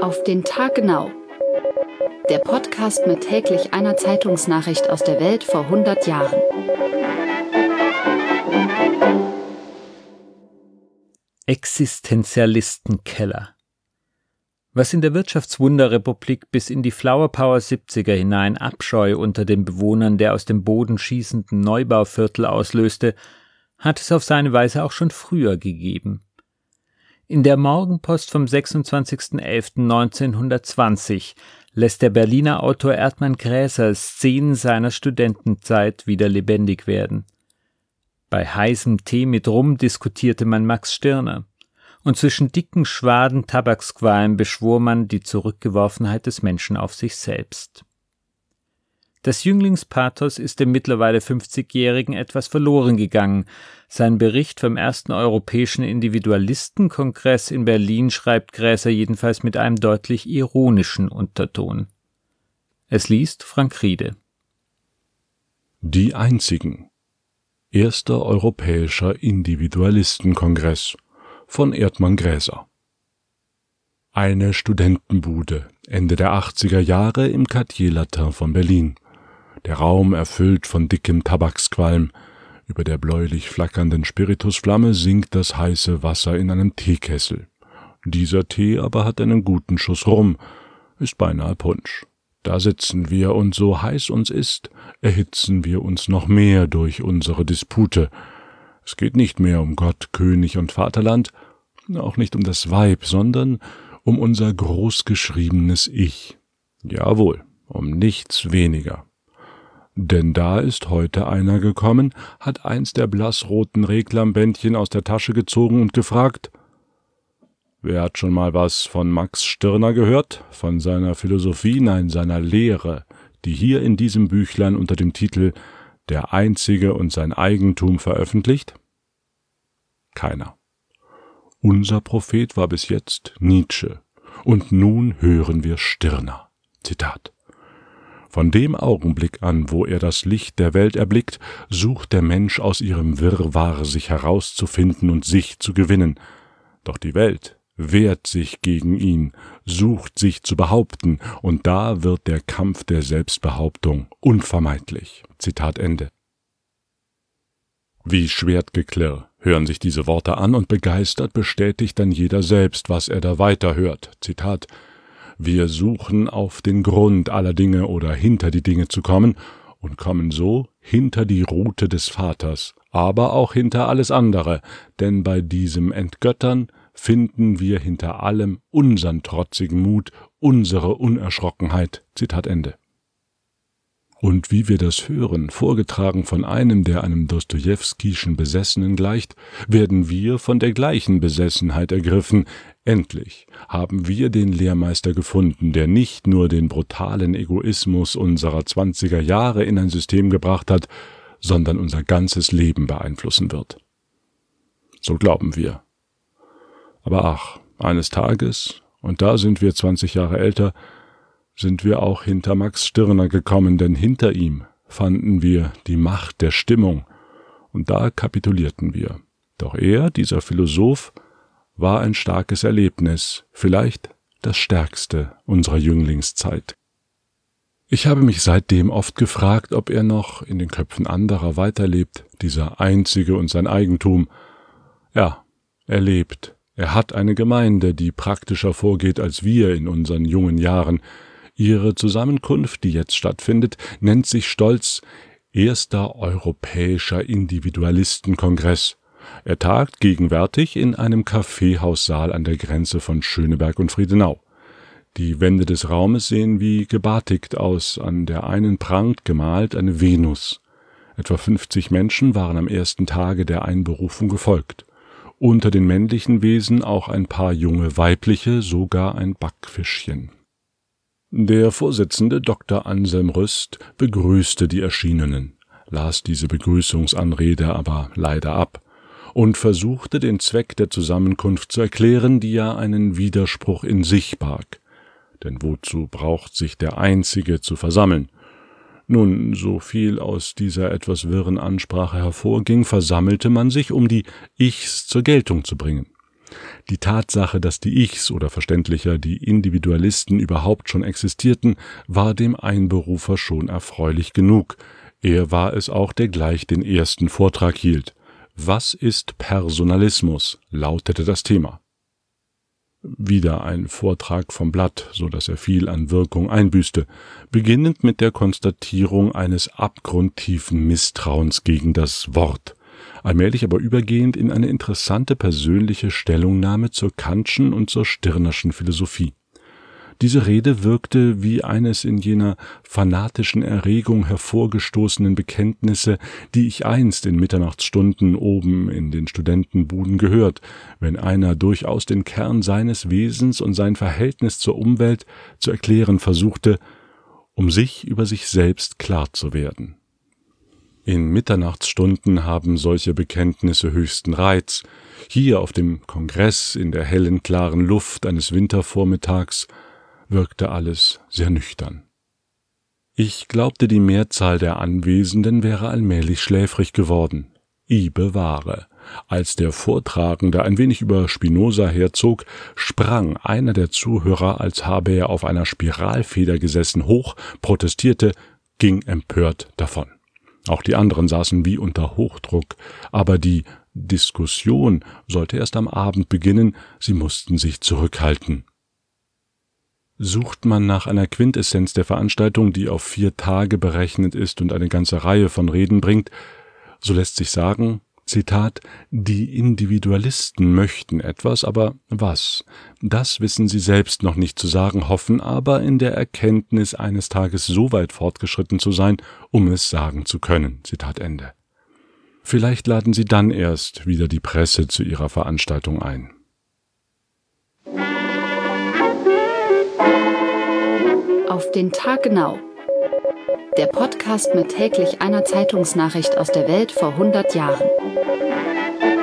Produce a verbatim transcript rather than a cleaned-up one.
Auf den Tag genau. Der Podcast mit täglich einer Zeitungsnachricht aus der Welt vor hundert Jahren. Existenzialistenkeller. Was in der Wirtschaftswunderrepublik bis in die Flower Power siebziger hinein Abscheu unter den Bewohnern der aus dem Boden schießenden Neubauviertel auslöste, hat es auf seine Weise auch schon früher gegeben. In der Morgenpost vom sechsundzwanzigsten elften neunzehnhundertzwanzig lässt der Berliner Autor Erdmann Gräser Szenen seiner Studentenzeit wieder lebendig werden. Bei heißem Tee mit Rum diskutierte man Max Stirner. Und zwischen dicken Schwaden Tabaksqualm beschwor man die Zurückgeworfenheit des Menschen auf sich selbst. Das Jünglingspathos ist dem mittlerweile fünfzigjährigen etwas verloren gegangen. Sein Bericht vom ersten Europäischen Individualistenkongress in Berlin schreibt Gräser jedenfalls mit einem deutlich ironischen Unterton. Es liest Frank Riede. Die einzigen. Erster Europäischer Individualistenkongress von Erdmann Gräser. Eine Studentenbude, Ende der achtziger Jahre im Quartier Latin von Berlin. Der Raum erfüllt von dickem Tabaksqualm. Über der bläulich flackernden Spiritusflamme sinkt das heiße Wasser in einem Teekessel. Dieser Tee aber hat einen guten Schuss Rum, ist beinahe Punsch. Da sitzen wir, und so heiß uns ist, erhitzen wir uns noch mehr durch unsere Dispute. Es geht nicht mehr um Gott, König und Vaterland, auch nicht um das Weib, sondern um unser großgeschriebenes Ich. Jawohl, um nichts weniger. Denn da ist heute einer gekommen, hat eins der blassroten Reklambändchen aus der Tasche gezogen und gefragt: Wer hat schon mal was von Max Stirner gehört? Von seiner Philosophie, nein, seiner Lehre, die hier in diesem Büchlein unter dem Titel Der Einzige und sein Eigentum veröffentlicht? Keiner. Unser Prophet war bis jetzt Nietzsche, und nun hören wir Stirner. Zitat: Von dem Augenblick an, wo er das Licht der Welt erblickt, sucht der Mensch aus ihrem Wirrwarr sich herauszufinden und sich zu gewinnen. Doch die Welt wehrt sich gegen ihn, sucht sich zu behaupten, und da wird der Kampf der Selbstbehauptung unvermeidlich. Zitat Ende. Wie Schwertgeklirr hören sich diese Worte an, und begeistert bestätigt dann jeder selbst, was er da weiterhört. Zitat: Wir suchen auf den Grund aller Dinge oder hinter die Dinge zu kommen und kommen so hinter die Rute des Vaters, aber auch hinter alles andere, denn bei diesem Entgöttern finden wir hinter allem unseren trotzigen Mut, unsere Unerschrockenheit. Zitat Ende. Und wie wir das hören, vorgetragen von einem, der einem Dostojewskischen Besessenen gleicht, werden wir von der gleichen Besessenheit ergriffen. Endlich haben wir den Lehrmeister gefunden, der nicht nur den brutalen Egoismus unserer zwanziger Jahre in ein System gebracht hat, sondern unser ganzes Leben beeinflussen wird. So glauben wir. Aber ach, eines Tages, und da sind wir zwanzig Jahre älter, sind wir auch hinter Max Stirner gekommen, denn hinter ihm fanden wir die Macht der Stimmung, und da kapitulierten wir. Doch er, dieser Philosoph, war ein starkes Erlebnis, vielleicht das stärkste unserer Jünglingszeit. Ich habe mich seitdem oft gefragt, ob er noch in den Köpfen anderer weiterlebt, dieser Einzige und sein Eigentum. Ja, er lebt. Er hat eine Gemeinde, die praktischer vorgeht als wir in unseren jungen Jahren. Ihre Zusammenkunft, die jetzt stattfindet, nennt sich stolz Erster Europäischer Individualistenkongress. Er tagt gegenwärtig in einem Kaffeehaussaal an der Grenze von Schöneberg und Friedenau. Die Wände des Raumes sehen wie gebatigt aus, an der einen prangt gemalt eine Venus. Etwa fünfzig Menschen waren am ersten Tage der Einberufung gefolgt. Unter den männlichen Wesen auch ein paar junge weibliche, sogar ein Backfischchen. Der Vorsitzende Doktor Anselm Rüst begrüßte die Erschienenen, las diese Begrüßungsanrede aber leider ab und versuchte den Zweck der Zusammenkunft zu erklären, die ja einen Widerspruch in sich barg. Denn wozu braucht sich der Einzige zu versammeln? Nun, so viel aus dieser etwas wirren Ansprache hervorging, versammelte man sich, um die Ichs zur Geltung zu bringen. Die Tatsache, dass die Ichs oder verständlicher die Individualisten überhaupt schon existierten, war dem Einberufer schon erfreulich genug. Er war es auch, der gleich den ersten Vortrag hielt. »Was ist Personalismus?« lautete das Thema. Wieder ein Vortrag vom Blatt, so dass er viel an Wirkung einbüßte, beginnend mit der Konstatierung eines abgrundtiefen Misstrauens gegen das Wort, allmählich aber übergehend in eine interessante persönliche Stellungnahme zur Kantschen und zur Stirnerschen Philosophie. Diese Rede wirkte wie eines in jener fanatischen Erregung hervorgestoßenen Bekenntnisse, die ich einst in Mitternachtsstunden oben in den Studentenbuden gehört, wenn einer durchaus den Kern seines Wesens und sein Verhältnis zur Umwelt zu erklären versuchte, um sich über sich selbst klar zu werden. In Mitternachtsstunden haben solche Bekenntnisse höchsten Reiz. Hier auf dem Kongress in der hellen, klaren Luft eines Wintervormittags wirkte alles sehr nüchtern. Ich glaubte, die Mehrzahl der Anwesenden wäre allmählich schläfrig geworden. I bewahre. Als der Vortragende ein wenig über Spinoza herzog, sprang einer der Zuhörer, als habe er auf einer Spiralfeder gesessen, hoch, protestierte, ging empört davon. Auch die anderen saßen wie unter Hochdruck, aber die Diskussion sollte erst am Abend beginnen, sie mussten sich zurückhalten. Sucht man nach einer Quintessenz der Veranstaltung, die auf vier Tage berechnet ist und eine ganze Reihe von Reden bringt, so lässt sich sagen, Zitat, die Individualisten möchten etwas, aber was? Das wissen sie selbst noch nicht zu sagen, hoffen aber in der Erkenntnis eines Tages so weit fortgeschritten zu sein, um es sagen zu können. Zitat Ende. Vielleicht laden sie dann erst wieder die Presse zu ihrer Veranstaltung ein. Auf den Tag genau. Der Podcast mit täglich einer Zeitungsnachricht aus der Welt vor hundert Jahren.